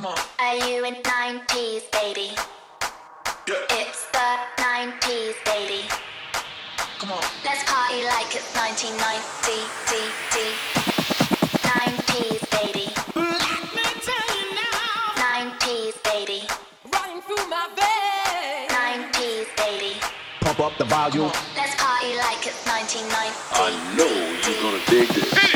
Are you in 90s, baby? Yeah. It's the 90s, baby. Come on. Let's party like it's 1990. 90s, baby. Let me tell you now. 90s, baby. Running through my veins. 90s, baby. Pump up the volume. Let's party like it's 1990. I know you're gonna dig this.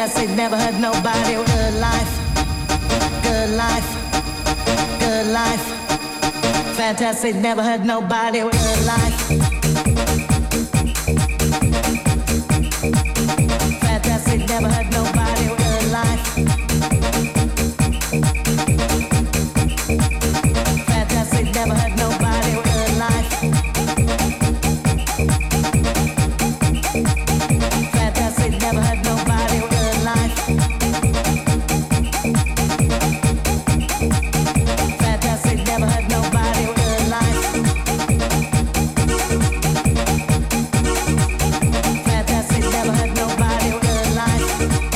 Fantastic, never hurt nobody. Good life, good life, good life. Fantastic, never hurt nobody. Good life. Fantastic, never hurt nobody. Good life. Fantastic, never hurt nobody. Good life. Fantastic, never hurt nobody. Good life. Fantastic, never hurt nobody. Good life. Fantastic, never hurt nobody. Good life.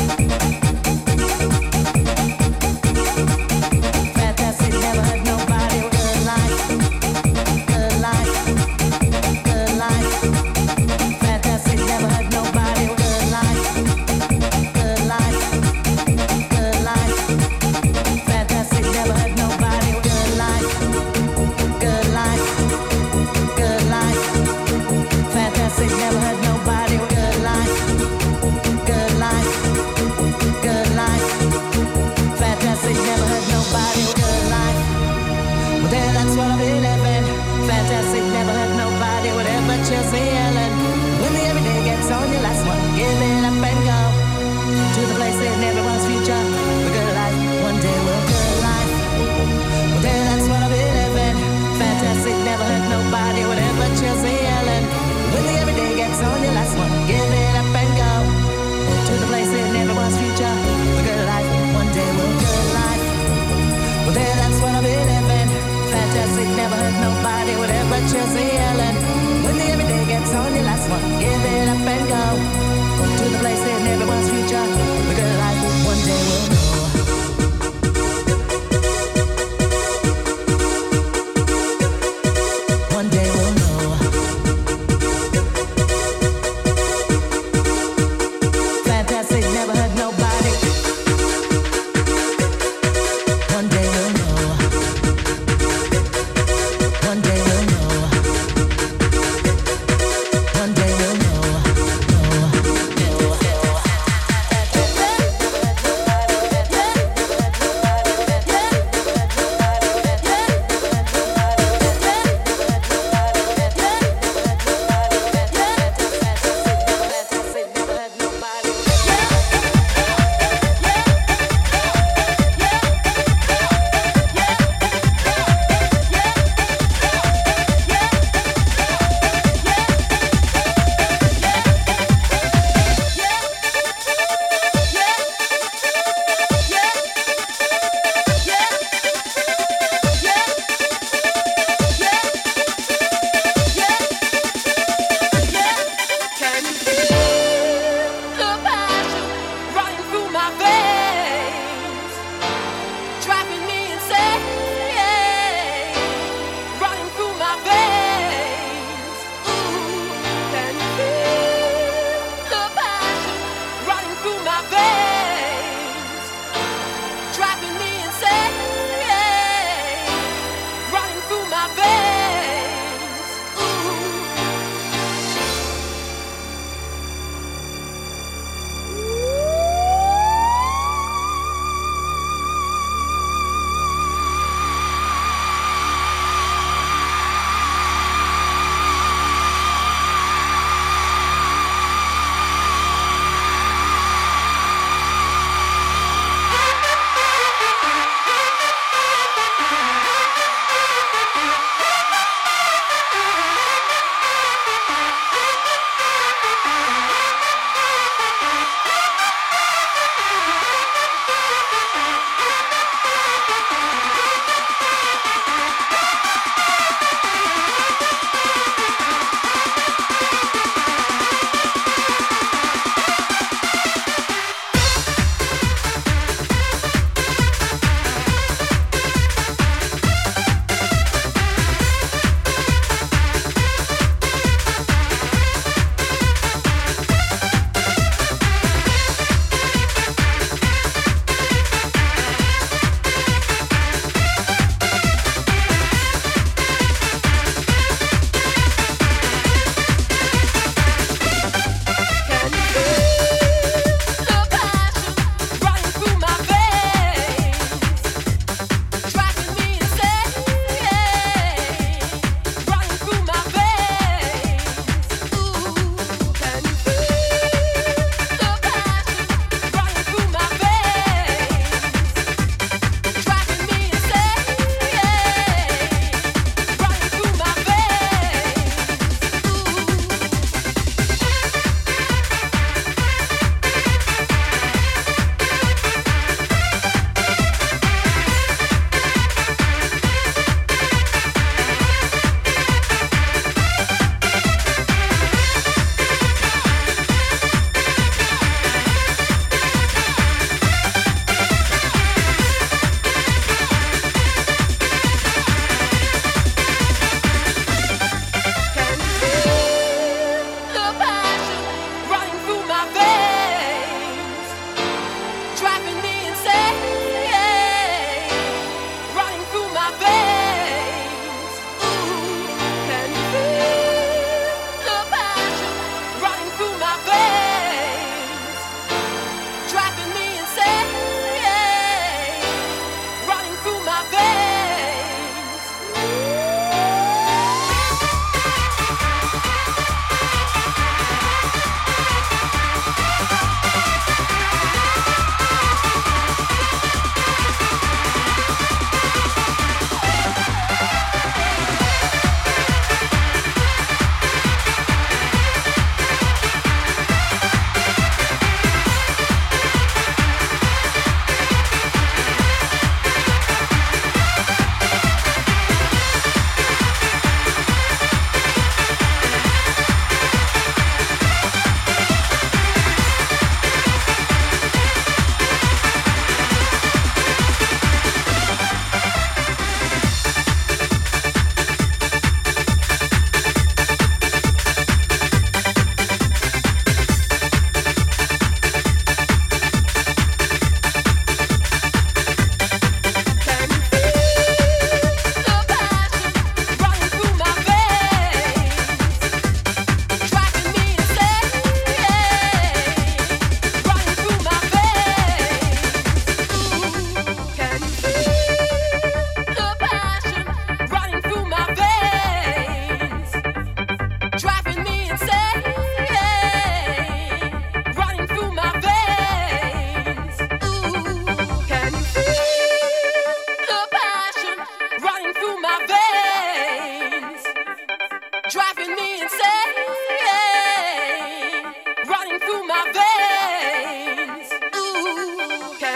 Fantastic, never hurt nobody. Good life. Good life. Good life. Fantastic, never hurt nobody. Good life. Good life. Good life. Fantastic, never hurt nobody. Good life. Good life. Good life. Fantastic, never hurt nobody. Good life. Good life. Good life. Fantastic, never hurt nobody. Good life. Well, there, that's what I'm living. Fantastic, never hurt nobody. Whatever chills the yelling. When the everyday gets on your last one, give it up and go to the place in everyone's future. The good life, one day we'll good life. Well, there, that's what I'm living. Fantastic, never hurt nobody. Whatever chills the yelling. When the everyday gets on your last one, give it up and go to the place in everyone's future. The good life, one day we'll good life. Well, there, that's what I'm living. Fantastic, never hurt nobody. Whatever chills the yelling. When the everyday gets on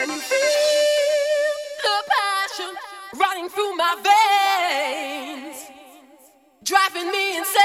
Can you feel the passion running through my veins, driving me insane?